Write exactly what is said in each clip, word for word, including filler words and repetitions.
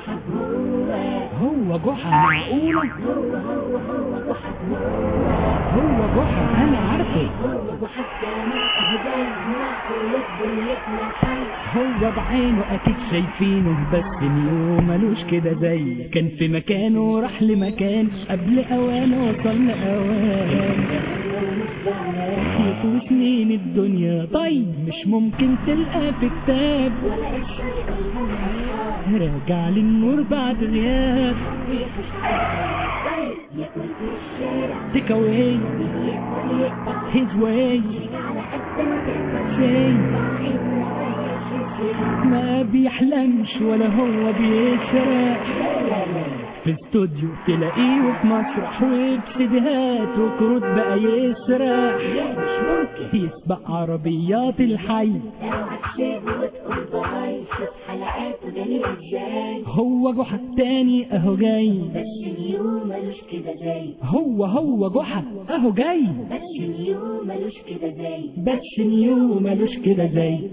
جحا هو هو جحا معقولة؟ هو هو هو جحا هو هو جحا أنا عارفه. هو جحا التاني أهو جاي معقولة دنيتنا حي. هو بعينه أكيد شايفينه بس نيو ملوش كده زي كان في مكانه راح لمكان قبل أوانه وصل لأوان يفوت سنين الدنيا. طيب مش ممكن تلقى في كتاب راجع للنور بعد غياب take away his way say ما بيحلمش ولا هو بيسرح في استوديو تلاقيه وفي مسرح وبسيديهات وكروت بقى يسرح مش ممكن يسبق عربيات الحي حلقات ودليل ازاي. هو جحا التاني اهو جاي بس نيو ملوش كده زي. هو هو جحا اهو جاي بس نيو ملوش كده زي. بس نيو ملوش كده زي.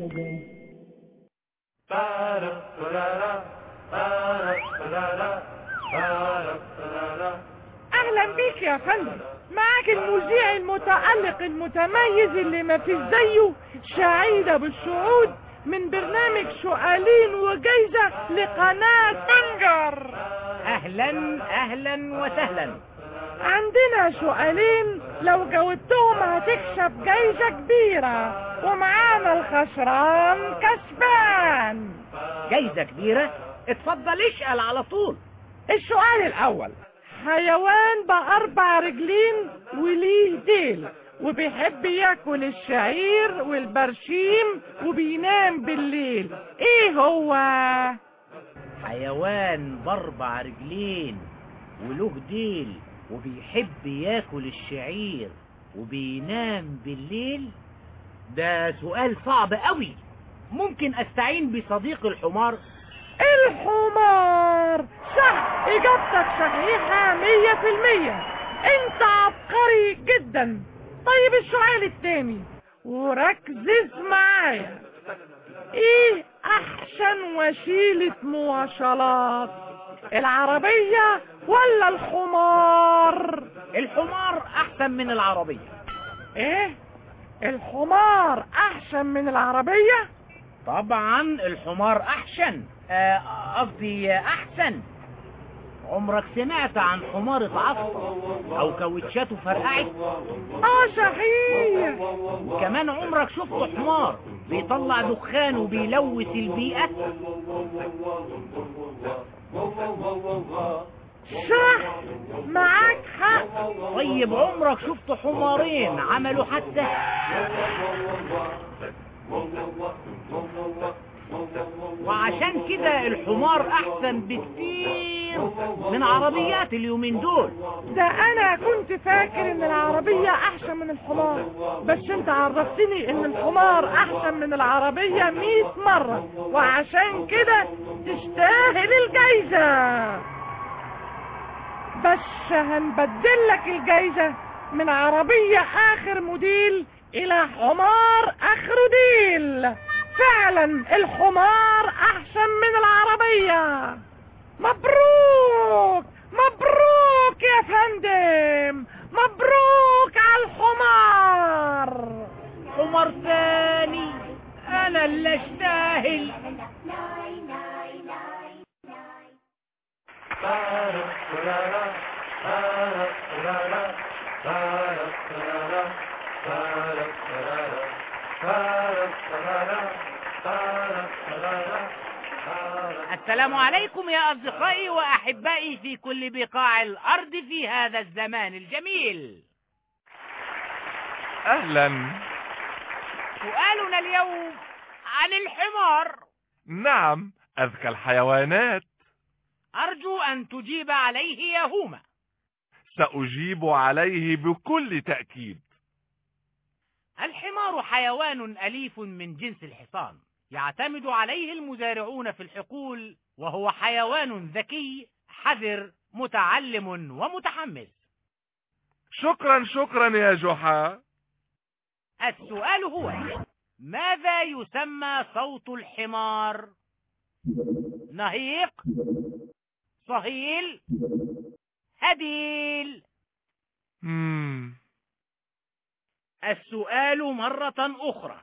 اهلا بيك يا فندم، معاك المذيع المتألق المتميز اللي ما فيش زيه شعيد ابو الشعود من برنامج سؤالين وجايزة لقناة بنجر. اهلا اهلا وسهلا. عندنا سؤالين لو جاوبتهم هتكسب جايزة كبيرة ومعانا الخسران كسبان. جايزة كبيرة؟ اتفضل اسأل على طول. السؤال الاول، حيوان بأربع رجلين وليه ديل وبيحب ياكل الشعير والبرشيم وبينام بالليل، ايه هو؟ حيوان باربع رجلين وله ديل وبيحب ياكل الشعير وبينام بالليل؟ ده سؤال صعب قوي. ممكن استعين بصديق الحمار؟ الحمار صح، اجابتك صحيحة مية في المية، انت عبقري جدا. طيب السؤال التاني وركز معايا، ايه احسن وسيلة مواصلات، العربية ولا الحمار؟ الحمار احسن من العربية. ايه الحمار احسن من العربية؟ طبعا الحمار احسن، قصدي آه احسن. عمرك سمعت عن حمار اتعصر او كاوتشاته فرقعت؟ اه صحيح. كمان عمرك شفت حمار بيطلع دخان وبيلوث البيئة؟ صح معاك حق. طيب عمرك شفت حمارين عملوا حادثة؟ وعشان كده الحمار احسن بكتير من عربيات اليومين دول. ده انا كنت فاكر ان العربية احسن من الحمار، بس انت عرفتني ان الحمار احسن من العربية مية مرة، وعشان كده تستاهل الجايزة. بس هنبدلك الجايزة من عربية اخر موديل الى حمار اخر ديل. فعلا الحمار احسن من العربية. مبروك مبروك يا فندم، مبروك على الحمار. حمار ثاني؟ انا اللي استاهل. السلام عليكم يا أصدقائي وأحبائي في كل بقاع الأرض في هذا الزمان الجميل. أهلا. سؤالنا اليوم عن الحمار. نعم، أذكى الحيوانات. أرجو أن تجيب عليه يا هوما. سأجيب عليه بكل تأكيد. الحمار حيوان أليف من جنس الحصان، يعتمد عليه المزارعون في الحقول، وهو حيوان ذكي حذر متعلم ومتحمس. شكرا شكرا يا جحا. السؤال هو: ماذا يسمى صوت الحمار؟ نهيق، صهيل، هديل. مم. السؤال مرة أخرى: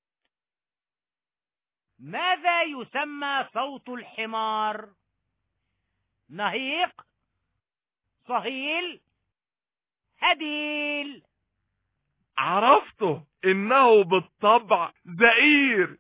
ماذا يسمى صوت الحمار؟ نهيق، صهيل، هديل. عرفته، إنه بالطبع زئير.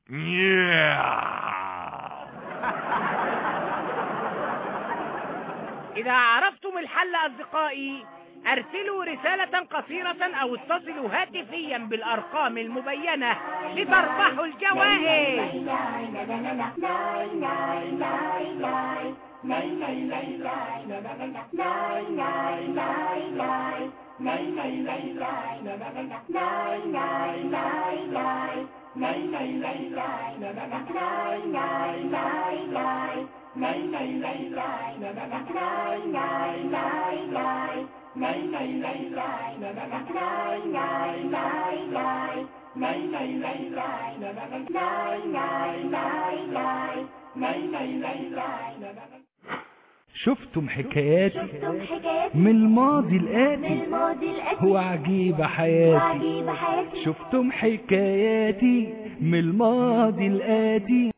إذا عرفتم الحل أصدقائي، أرسلوا رسالة قصيرة أو اتصلوا هاتفيا بالأرقام المبينة لتربحوا الجوائز. شفتم حكاياتي من الماضي الآتي، هو عجيب حياتي. شفتم حكاياتي من الماضي الآتي.